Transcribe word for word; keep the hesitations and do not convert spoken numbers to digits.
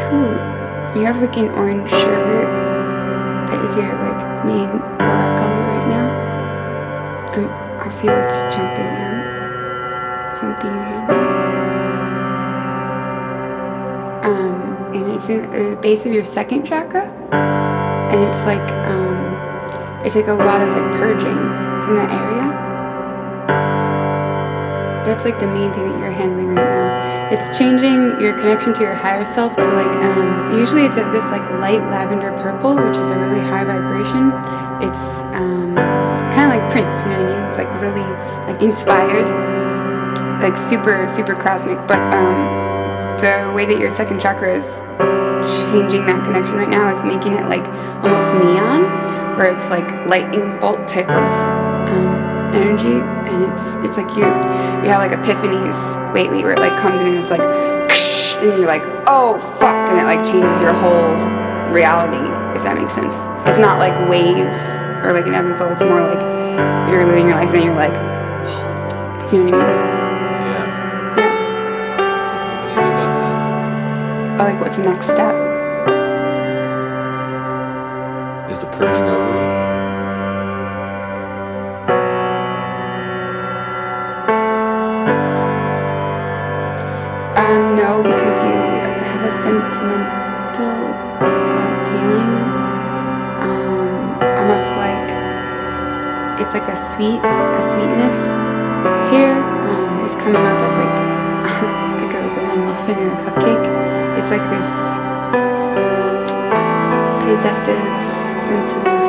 Ooh, you have like an orange sherbet that is your like main aura color right now. Um, I'll see what's jumping out. Something you're handling. Um, and it's in the base of your second chakra, and it's like um, it's like a lot of like purging from that area. That's like the main thing that you're handling right now. It's changing your connection to your higher self to like, um, usually it's like this like light lavender purple, which is a really high vibration. It's um, kind of like Prince, you know what I mean? It's like really like inspired, like super, super cosmic. But um, the way that your second chakra is changing that connection right now is making it like almost neon, where it's like lightning bolt type of um, energy, and it's it's like you you have like epiphanies lately where it like comes in and it's like and you're like, oh fuck, and it like changes your whole reality, if that makes sense. It's not like waves or like an ebb and flow, it's more like you're living your life and then you're like, oh fuck, you know what I mean? Yeah. Yeah. What do you do about that? Oh, like what's the next step? Is the purging over with? Um, no, because you have a sentimental uh, feeling, um, almost like it's like a sweet, a sweetness here. Um, it's coming up as like like a, like a muffin or a cupcake. It's like this possessive, sentimental